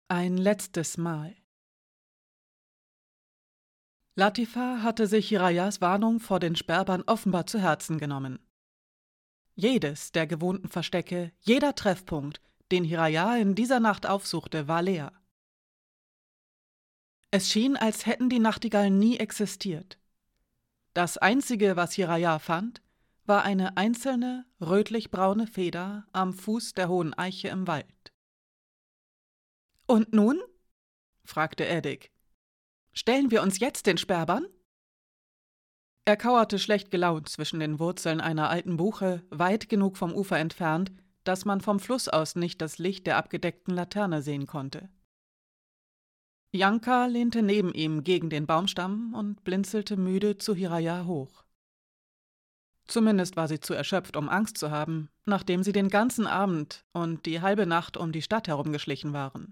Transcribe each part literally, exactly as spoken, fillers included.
Ein letztes Mal. Latifa hatte sich Hirayas Warnung vor den Sperbern offenbar zu Herzen genommen. Jedes der gewohnten Verstecke, jeder Treffpunkt, den Hiraya in dieser Nacht aufsuchte, war leer. Es schien, als hätten die Nachtigallen nie existiert. Das Einzige, was Hiraya fand, war eine einzelne, rötlich-braune Feder am Fuß der hohen Eiche im Wald. »Und nun?« fragte Eddik. »Stellen wir uns jetzt den Sperbern?« Er kauerte schlecht gelaunt zwischen den Wurzeln einer alten Buche, weit genug vom Ufer entfernt, dass man vom Fluss aus nicht das Licht der abgedeckten Laterne sehen konnte. Janka lehnte neben ihm gegen den Baumstamm und blinzelte müde zu Hiraya hoch. Zumindest war sie zu erschöpft, um Angst zu haben, nachdem sie den ganzen Abend und die halbe Nacht um die Stadt herumgeschlichen waren.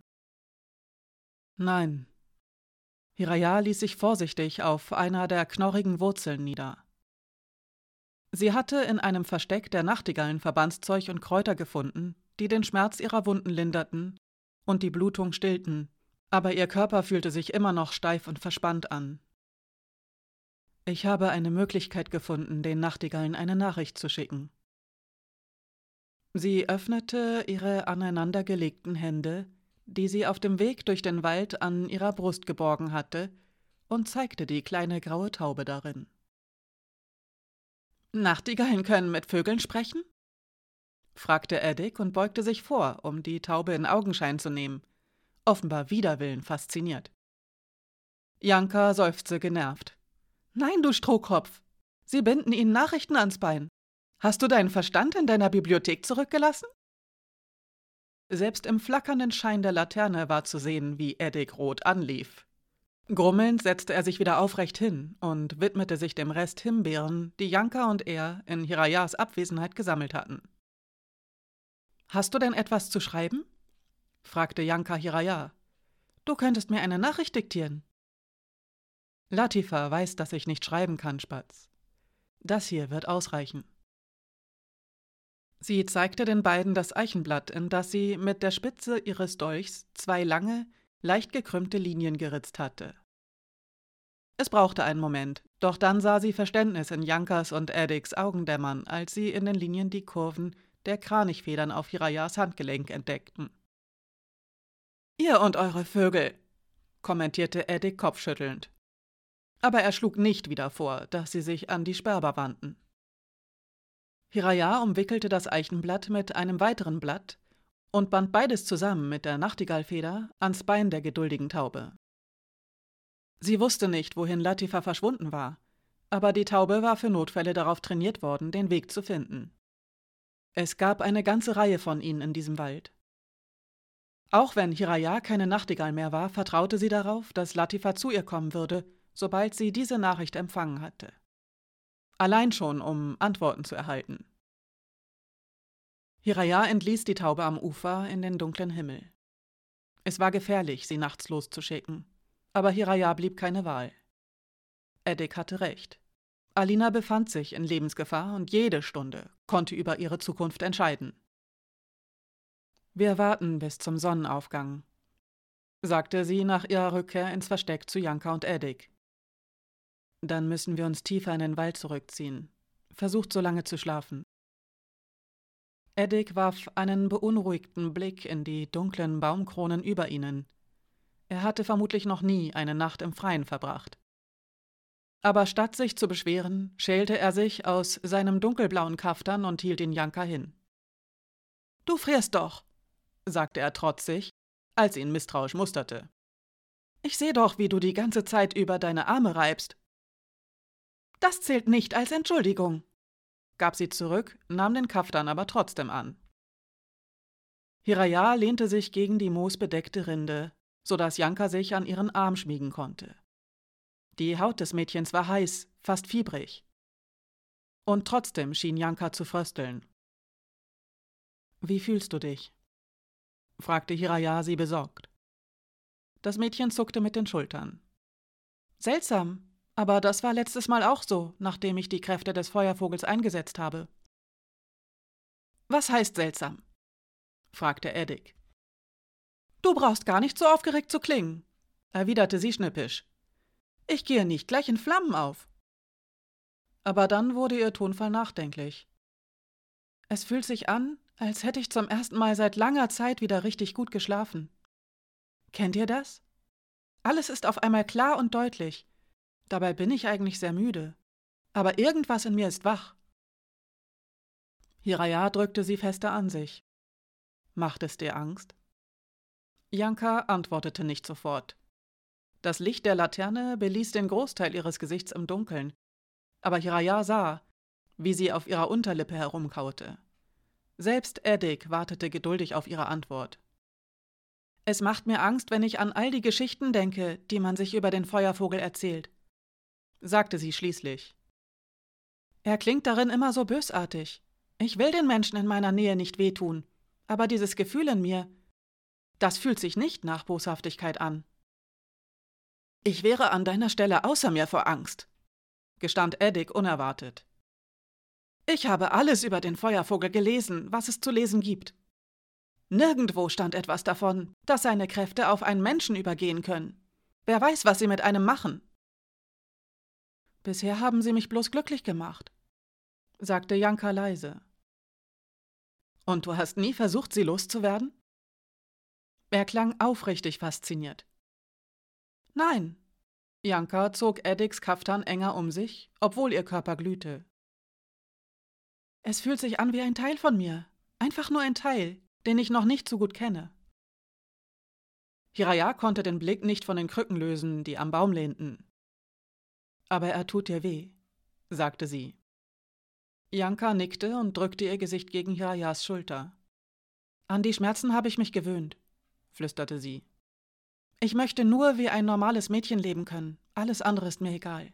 Nein. Hiraya ließ sich vorsichtig auf einer der knorrigen Wurzeln nieder. Sie hatte in einem Versteck der Nachtigallen Verbandszeug und Kräuter gefunden, die den Schmerz ihrer Wunden linderten und die Blutung stillten, aber ihr Körper fühlte sich immer noch steif und verspannt an. Ich habe eine Möglichkeit gefunden, den Nachtigallen eine Nachricht zu schicken. Sie öffnete ihre aneinandergelegten Hände, die sie auf dem Weg durch den Wald an ihrer Brust geborgen hatte, und zeigte die kleine graue Taube darin. »Nachtigallen können mit Vögeln sprechen?« fragte Eddik und beugte sich vor, um die Taube in Augenschein zu nehmen, offenbar wider Willen fasziniert. Janka seufzte genervt. »Nein, du Strohkopf! Sie binden ihnen Nachrichten ans Bein. Hast du deinen Verstand in deiner Bibliothek zurückgelassen?« Selbst im flackernden Schein der Laterne war zu sehen, wie Eddik rot anlief. Grummelnd setzte er sich wieder aufrecht hin und widmete sich dem Rest Himbeeren, die Janka und er in Hirayas Abwesenheit gesammelt hatten. »Hast du denn etwas zu schreiben?« fragte Janka Hiraya. »Du könntest mir eine Nachricht diktieren.« »Latifa weiß, dass ich nicht schreiben kann, Spatz. Das hier wird ausreichen.« Sie zeigte den beiden das Eichenblatt, in das sie mit der Spitze ihres Dolchs zwei lange, leicht gekrümmte Linien geritzt hatte. Es brauchte einen Moment, doch dann sah sie Verständnis in Jankas und Eddicks Augen dämmern, als sie in den Linien die Kurven der Kranichfedern auf Hirayas Handgelenk entdeckten. »Ihr und eure Vögel«, kommentierte Eddik kopfschüttelnd. Aber er schlug nicht wieder vor, dass sie sich an die Sperber wandten. Hiraya umwickelte das Eichenblatt mit einem weiteren Blatt und band beides zusammen mit der Nachtigallfeder ans Bein der geduldigen Taube. Sie wusste nicht, wohin Latifa verschwunden war, aber die Taube war für Notfälle darauf trainiert worden, den Weg zu finden. Es gab eine ganze Reihe von ihnen in diesem Wald. Auch wenn Hiraya keine Nachtigall mehr war, vertraute sie darauf, dass Latifa zu ihr kommen würde, sobald sie diese Nachricht empfangen hatte. Allein schon, um Antworten zu erhalten. Hiraya entließ die Taube am Ufer in den dunklen Himmel. Es war gefährlich, sie nachts loszuschicken, aber Hiraya blieb keine Wahl. Eddik hatte recht. Alina befand sich in Lebensgefahr und jede Stunde konnte über ihre Zukunft entscheiden. »Wir warten bis zum Sonnenaufgang«, sagte sie nach ihrer Rückkehr ins Versteck zu Janka und Eddik. »Dann müssen wir uns tiefer in den Wald zurückziehen. Versucht so lange zu schlafen.« Eddik warf einen beunruhigten Blick in die dunklen Baumkronen über ihnen. Er hatte vermutlich noch nie eine Nacht im Freien verbracht. Aber statt sich zu beschweren, schälte er sich aus seinem dunkelblauen Kaftan und hielt ihn Janka hin. »Du frierst doch«, sagte er trotzig, als sie ihn misstrauisch musterte. »Ich sehe doch, wie du die ganze Zeit über deine Arme reibst.« »Das zählt nicht als Entschuldigung«, gab sie zurück, nahm den Kaftan aber trotzdem an. Hiraya lehnte sich gegen die moosbedeckte Rinde, so dass Janka sich an ihren Arm schmiegen konnte. Die Haut des Mädchens war heiß, fast fiebrig. Und trotzdem schien Janka zu frösteln. »Wie fühlst du dich?« fragte Hiraya sie besorgt. Das Mädchen zuckte mit den Schultern. »Seltsam, aber das war letztes Mal auch so, nachdem ich die Kräfte des Feuervogels eingesetzt habe.« »Was heißt seltsam?« fragte Eddik. »Du brauchst gar nicht so aufgeregt zu klingen«, erwiderte sie schnippisch. »Ich gehe nicht gleich in Flammen auf.« Aber dann wurde ihr Tonfall nachdenklich. »Es fühlt sich an, als hätte ich zum ersten Mal seit langer Zeit wieder richtig gut geschlafen. Kennt ihr das? Alles ist auf einmal klar und deutlich. Dabei bin ich eigentlich sehr müde. Aber irgendwas in mir ist wach.« Hiraya drückte sie fester an sich. »Macht es dir Angst?« Janka antwortete nicht sofort. Das Licht der Laterne beließ den Großteil ihres Gesichts im Dunkeln, aber Hiraya sah, wie sie auf ihrer Unterlippe herumkaute. Selbst Eddik wartete geduldig auf ihre Antwort. »Es macht mir Angst, wenn ich an all die Geschichten denke, die man sich über den Feuervogel erzählt«, sagte sie schließlich. »Er klingt darin immer so bösartig. Ich will den Menschen in meiner Nähe nicht wehtun, aber dieses Gefühl in mir, das fühlt sich nicht nach Boshaftigkeit an.« »Ich wäre an deiner Stelle außer mir vor Angst«, gestand Eddik unerwartet. »Ich habe alles über den Feuervogel gelesen, was es zu lesen gibt. Nirgendwo stand etwas davon, dass seine Kräfte auf einen Menschen übergehen können. Wer weiß, was sie mit einem machen.« »Bisher haben sie mich bloß glücklich gemacht«, sagte Janka leise. »Und du hast nie versucht, sie loszuwerden?« Er klang aufrichtig fasziniert. »Nein.« Janka zog Eddicks Kaftan enger um sich, obwohl ihr Körper glühte. »Es fühlt sich an wie ein Teil von mir. Einfach nur ein Teil, den ich noch nicht so gut kenne.« Hiraya konnte den Blick nicht von den Krücken lösen, die am Baum lehnten. »Aber er tut dir weh«, sagte sie. Janka nickte und drückte ihr Gesicht gegen Hirayas Schulter. »An die Schmerzen habe ich mich gewöhnt«, flüsterte sie. »Ich möchte nur wie ein normales Mädchen leben können. Alles andere ist mir egal.«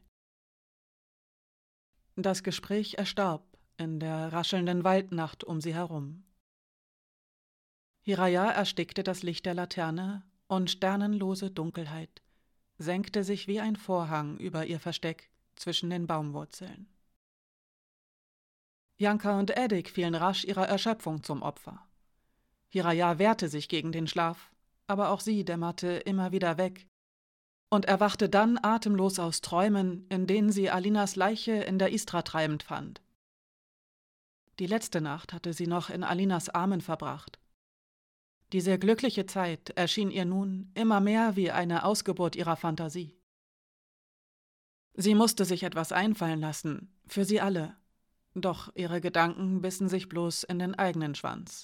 Das Gespräch erstarb in der raschelnden Waldnacht um sie herum. Hiraya erstickte das Licht der Laterne und sternenlose Dunkelheit senkte sich wie ein Vorhang über ihr Versteck zwischen den Baumwurzeln. Janka und Eddik fielen rasch ihrer Erschöpfung zum Opfer. Hiraya wehrte sich gegen den Schlaf, aber auch sie dämmerte immer wieder weg und erwachte dann atemlos aus Träumen, in denen sie Alinas Leiche in der Istra treibend fand. Die letzte Nacht hatte sie noch in Alinas Armen verbracht. Diese glückliche Zeit erschien ihr nun immer mehr wie eine Ausgeburt ihrer Fantasie. Sie musste sich etwas einfallen lassen, für sie alle, doch ihre Gedanken bissen sich bloß in den eigenen Schwanz.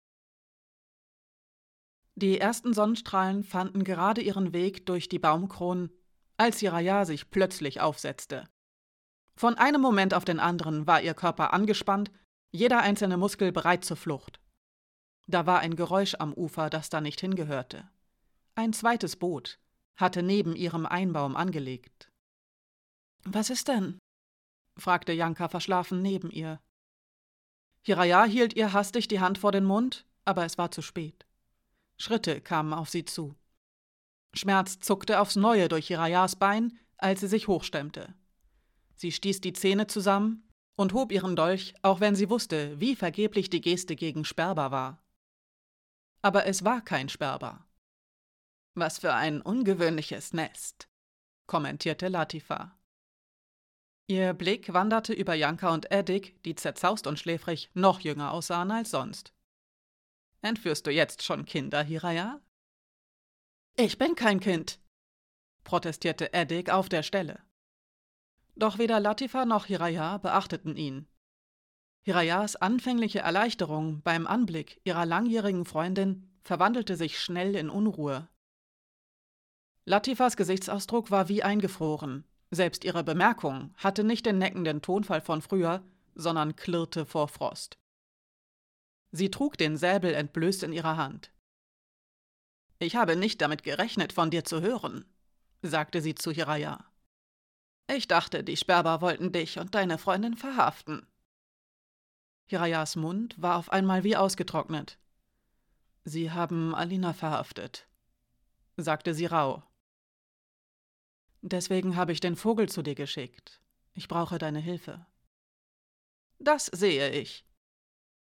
Die ersten Sonnenstrahlen fanden gerade ihren Weg durch die Baumkronen, als Hiraya sich plötzlich aufsetzte. Von einem Moment auf den anderen war ihr Körper angespannt, jeder einzelne Muskel bereit zur Flucht. Da war ein Geräusch am Ufer, das da nicht hingehörte. Ein zweites Boot hatte neben ihrem Einbaum angelegt. »Was ist denn?« fragte Janka verschlafen neben ihr. Hiraya hielt ihr hastig die Hand vor den Mund, aber es war zu spät. Schritte kamen auf sie zu. Schmerz zuckte aufs Neue durch Hirayas Bein, als sie sich hochstemmte. Sie stieß die Zähne zusammen und hob ihren Dolch, auch wenn sie wusste, wie vergeblich die Geste gegen Sperber war. Aber es war kein Sperber. »Was für ein ungewöhnliches Nest«, kommentierte Latifa. Ihr Blick wanderte über Janka und Eddik, die zerzaust und schläfrig noch jünger aussahen als sonst. »Entführst du jetzt schon Kinder, Hiraya?« »Ich bin kein Kind«, protestierte Eddik auf der Stelle. Doch weder Latifa noch Hiraya beachteten ihn. Hirayas anfängliche Erleichterung beim Anblick ihrer langjährigen Freundin verwandelte sich schnell in Unruhe. Latifas Gesichtsausdruck war wie eingefroren. Selbst ihre Bemerkung hatte nicht den neckenden Tonfall von früher, sondern klirrte vor Frost. Sie trug den Säbel entblößt in ihrer Hand. »Ich habe nicht damit gerechnet, von dir zu hören«, sagte sie zu Hiraya. »Ich dachte, die Sperber wollten dich und deine Freundin verhaften.« Hirayas Mund war auf einmal wie ausgetrocknet. »Sie haben Alina verhaftet«, sagte sie rauh. »Deswegen habe ich den Vogel zu dir geschickt. Ich brauche deine Hilfe.« »Das sehe ich.«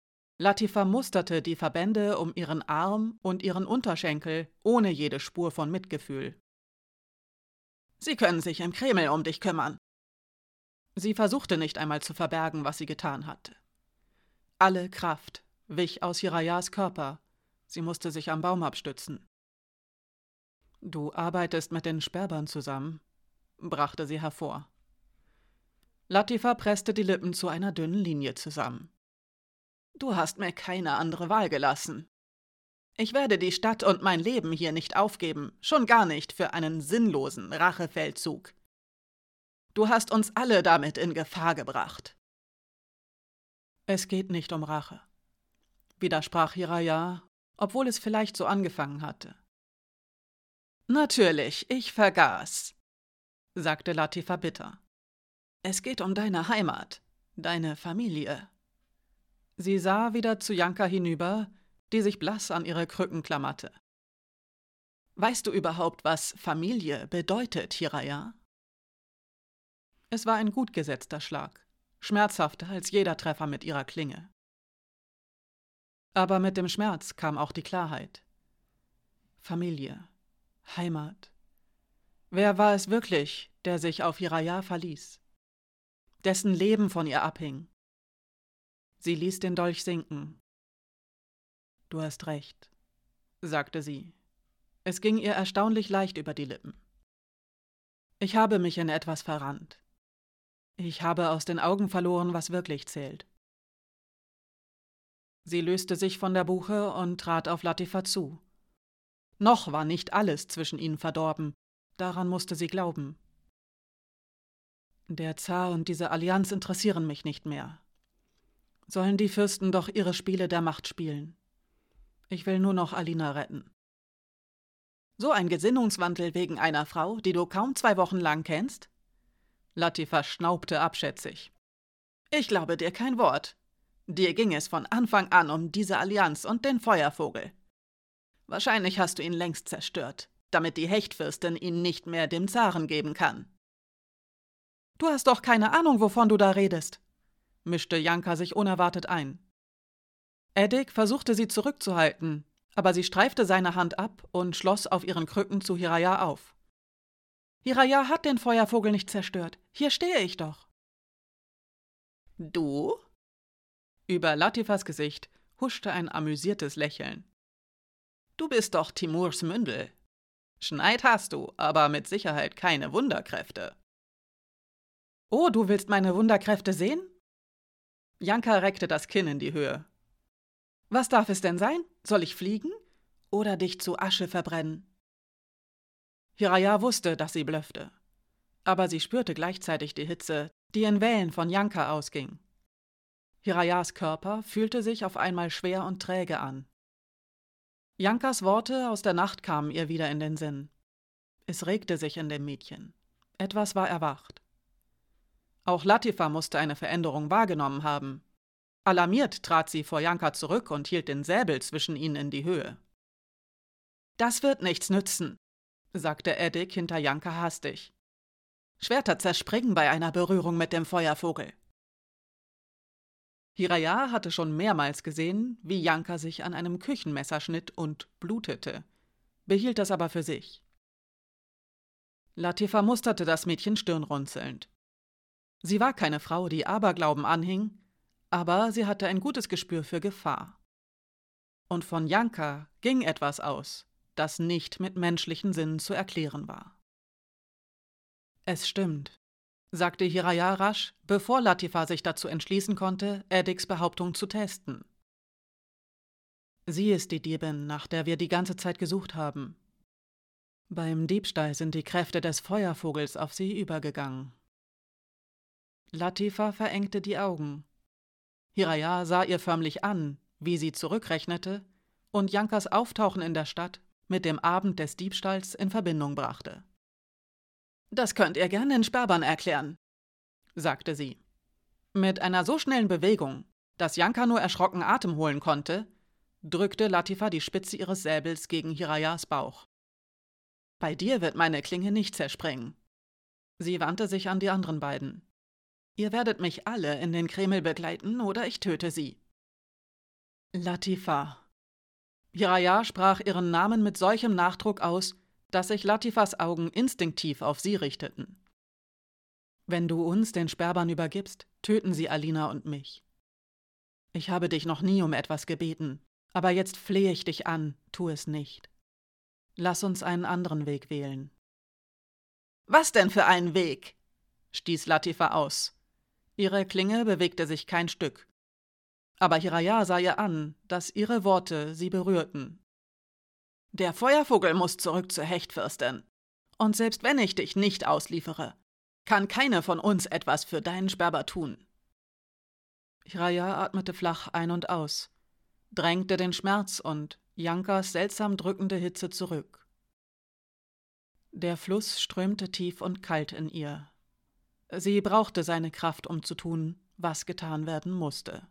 Latifa musterte die Verbände um ihren Arm und ihren Unterschenkel ohne jede Spur von Mitgefühl. »Sie können sich im Kreml um dich kümmern.« Sie versuchte nicht einmal zu verbergen, was sie getan hatte. Alle Kraft wich aus Hirayas Körper. Sie musste sich am Baum abstützen. »Du arbeitest mit den Sperbern zusammen«, brachte sie hervor. Latifa presste die Lippen zu einer dünnen Linie zusammen. »Du hast mir keine andere Wahl gelassen. Ich werde die Stadt und mein Leben hier nicht aufgeben, schon gar nicht für einen sinnlosen Rachefeldzug. Du hast uns alle damit in Gefahr gebracht.« »Es geht nicht um Rache«, widersprach Hiraya, obwohl es vielleicht so angefangen hatte. »Natürlich, ich vergaß«, sagte Latifa bitter. »Es geht um deine Heimat, deine Familie.« Sie sah wieder zu Janka hinüber, die sich blass an ihre Krücken klammerte. »Weißt du überhaupt, was Familie bedeutet, Hiraya?« Es war ein gut gesetzter Schlag, schmerzhafter als jeder Treffer mit ihrer Klinge. Aber mit dem Schmerz kam auch die Klarheit. Familie, Heimat. Wer war es wirklich, der sich auf Hiraya verließ? Dessen Leben von ihr abhing? Sie ließ den Dolch sinken. »Du hast recht«, sagte sie. Es ging ihr erstaunlich leicht über die Lippen. »Ich habe mich in etwas verrannt. Ich habe aus den Augen verloren, was wirklich zählt.« Sie löste sich von der Buche und trat auf Latifa zu. Noch war nicht alles zwischen ihnen verdorben, daran musste sie glauben. »Der Zar und diese Allianz interessieren mich nicht mehr. Sollen die Fürsten doch ihre Spiele der Macht spielen. Ich will nur noch Alina retten.« »So ein Gesinnungswandel wegen einer Frau, die du kaum zwei Wochen lang kennst?« Latifa schnaubte abschätzig. »Ich glaube dir kein Wort. Dir ging es von Anfang an um diese Allianz und den Feuervogel. Wahrscheinlich hast du ihn längst zerstört, damit die Hechtfürstin ihn nicht mehr dem Zaren geben kann.« »Du hast doch keine Ahnung, wovon du da redest«, mischte Janka sich unerwartet ein. Eddik versuchte sie zurückzuhalten, aber sie streifte seine Hand ab und schloss auf ihren Krücken zu Hiraya auf. »Hiraya hat den Feuervogel nicht zerstört. Hier stehe ich doch.« »Du?« Über Latifas Gesicht huschte ein amüsiertes Lächeln. »Du bist doch Timurs Mündel. Schneid hast du, aber mit Sicherheit keine Wunderkräfte.« »Oh, du willst meine Wunderkräfte sehen?« Janka reckte das Kinn in die Höhe. »Was darf es denn sein? Soll ich fliegen? Oder dich zu Asche verbrennen?« Hiraya wusste, dass sie blöffte. Aber sie spürte gleichzeitig die Hitze, die in Wellen von Janka ausging. Hirayas Körper fühlte sich auf einmal schwer und träge an. Jankas Worte aus der Nacht kamen ihr wieder in den Sinn. Es regte sich in dem Mädchen. Etwas war erwacht. Auch Latifa musste eine Veränderung wahrgenommen haben. Alarmiert trat sie vor Janka zurück und hielt den Säbel zwischen ihnen in die Höhe. »Das wird nichts nützen«, sagte Eddik hinter Janka hastig. »Schwerter zerspringen bei einer Berührung mit dem Feuervogel.« Hiraya hatte schon mehrmals gesehen, wie Janka sich an einem Küchenmesser schnitt und blutete, behielt das aber für sich. Latifa musterte das Mädchen stirnrunzelnd. Sie war keine Frau, die Aberglauben anhing, aber sie hatte ein gutes Gespür für Gefahr. Und von Janka ging etwas aus, das nicht mit menschlichen Sinnen zu erklären war. »Es stimmt«, sagte Hiraya rasch, bevor Latifa sich dazu entschließen konnte, Eddicks Behauptung zu testen. »Sie ist die Diebin, nach der wir die ganze Zeit gesucht haben. Beim Diebstahl sind die Kräfte des Feuervogels auf sie übergegangen.« Latifa verengte die Augen. Hiraya sah ihr förmlich an, wie sie zurückrechnete und Jankas Auftauchen in der Stadt mit dem Abend des Diebstahls in Verbindung brachte. »Das könnt ihr gerne den Sperbern erklären«, sagte sie. Mit einer so schnellen Bewegung, dass Janka nur erschrocken Atem holen konnte, drückte Latifa die Spitze ihres Säbels gegen Hirayas Bauch. »Bei dir wird meine Klinge nicht zerspringen.« Sie wandte sich an die anderen beiden. »Ihr werdet mich alle in den Kreml begleiten, oder ich töte sie.« Latifa. Hiraya sprach ihren Namen mit solchem Nachdruck aus, dass sich Latifas Augen instinktiv auf sie richteten. »Wenn du uns den Sperbern übergibst, töten sie Alina und mich. Ich habe dich noch nie um etwas gebeten, aber jetzt flehe ich dich an, tu es nicht. Lass uns einen anderen Weg wählen.« »Was denn für einen Weg?« stieß Latifa aus. Ihre Klinge bewegte sich kein Stück. Aber Hiraya sah ihr an, dass ihre Worte sie berührten. »Der Feuervogel muss zurück zur Hechtfürstin. Und selbst wenn ich dich nicht ausliefere, kann keine von uns etwas für deinen Sperber tun.« Hiraya atmete flach ein und aus, drängte den Schmerz und Jankas seltsam drückende Hitze zurück. Der Fluss strömte tief und kalt in ihr. Sie brauchte seine Kraft, um zu tun, was getan werden musste.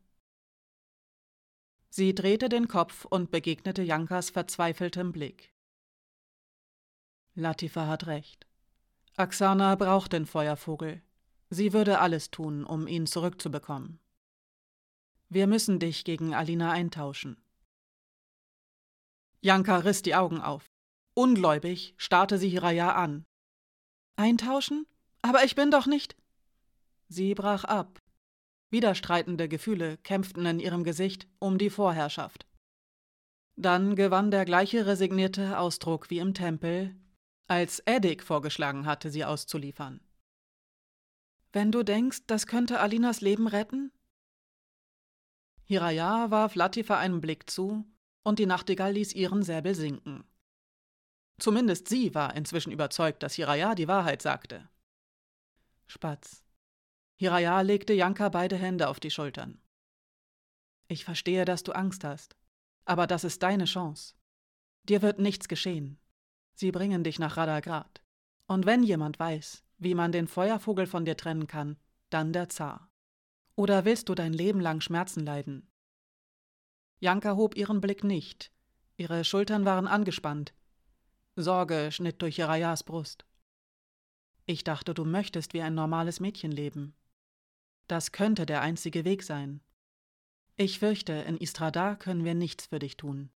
Sie drehte den Kopf und begegnete Jankas verzweifeltem Blick. Latifa hat recht. Aksana braucht den Feuervogel. Sie würde alles tun, um ihn zurückzubekommen. Wir müssen dich gegen Alina eintauschen. Janka riss die Augen auf. Ungläubig starrte sie Hiraya an. »Eintauschen? Aber ich bin doch nicht...« Sie brach ab. Widerstreitende Gefühle kämpften in ihrem Gesicht um die Vorherrschaft. Dann gewann der gleiche resignierte Ausdruck wie im Tempel, als Eddik vorgeschlagen hatte, sie auszuliefern. »Wenn du denkst, das könnte Alinas Leben retten?« Hiraya warf Latifa einen Blick zu, und die Nachtigall ließ ihren Säbel sinken. Zumindest sie war inzwischen überzeugt, dass Hiraya die Wahrheit sagte. »Spatz.« Hiraya legte Janka beide Hände auf die Schultern. »Ich verstehe, dass du Angst hast, aber das ist deine Chance. Dir wird nichts geschehen. Sie bringen dich nach Radagrad. Und wenn jemand weiß, wie man den Feuervogel von dir trennen kann, dann der Zar. Oder willst du dein Leben lang Schmerzen leiden?« Janka hob ihren Blick nicht. Ihre Schultern waren angespannt. Sorge schnitt durch Hirayas Brust. »Ich dachte, du möchtest wie ein normales Mädchen leben. Das könnte der einzige Weg sein. Ich fürchte, in Istradar können wir nichts für dich tun.«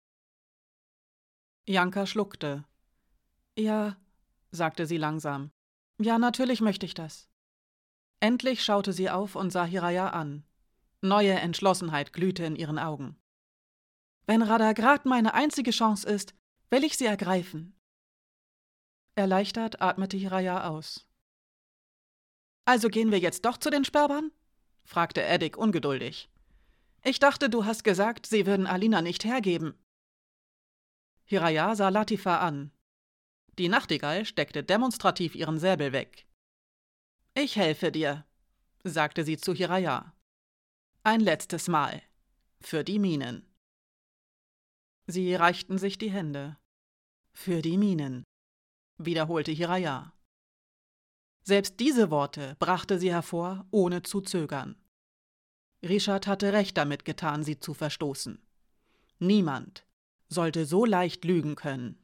Janka schluckte. »Ja«, sagte sie langsam. »Ja, natürlich möchte ich das.« Endlich schaute sie auf und sah Hiraya an. Neue Entschlossenheit glühte in ihren Augen. »Wenn Radagrad meine einzige Chance ist, will ich sie ergreifen.« Erleichtert atmete Hiraya aus. »Also gehen wir jetzt doch zu den Sperbern?« fragte Eddik ungeduldig. »Ich dachte, du hast gesagt, sie würden Alina nicht hergeben.« Hiraya sah Latifa an. Die Nachtigall steckte demonstrativ ihren Säbel weg. »Ich helfe dir«, sagte sie zu Hiraya. »Ein letztes Mal. Für die Minen.« Sie reichten sich die Hände. »Für die Minen«, wiederholte Hiraya. Selbst diese Worte brachte sie hervor, ohne zu zögern. Richard hatte recht damit getan, sie zu verstoßen. Niemand sollte so leicht lügen können.